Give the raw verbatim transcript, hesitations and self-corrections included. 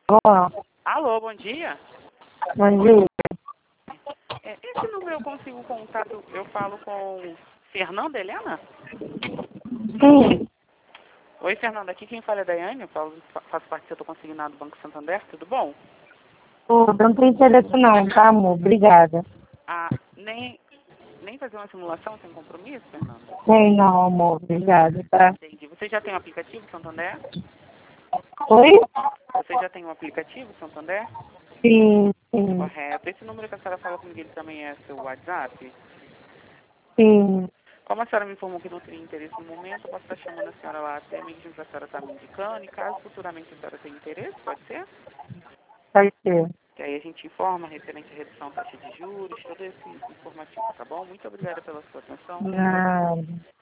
Alô, Alô, bom dia. bom dia. É, esse número eu consigo contato, eu falo com Fernanda Helena? Sim, Oi, Fernanda, aqui quem fala é a Daiane, eu falo, fa- faço parte do setor consignado do Banco Santander, tudo bom? tudo, não tem interesse não, tá, amor? Obrigada. Ah, nem, nem fazer uma simulação sem compromisso, Fernanda? Tem não, amor, obrigada, tá? Entendi. Você já tem o aplicativo Santander? Oi? Você já tem o aplicativo Santander? Sim, sim, Correto. Esse número que a senhora fala comigo, ele também é seu WhatsApp? sim, Como a senhora me informou que não teria interesse no momento, eu posso estar chamando a senhora lá até mesmo para a senhora estar me indicando, e caso futuramente a senhora tenha interesse, pode ser? pode ser. Que aí a gente informa referente à redução da taxa de juros, todo esse informativo, tá bom? Muito obrigada pela sua atenção. Nada.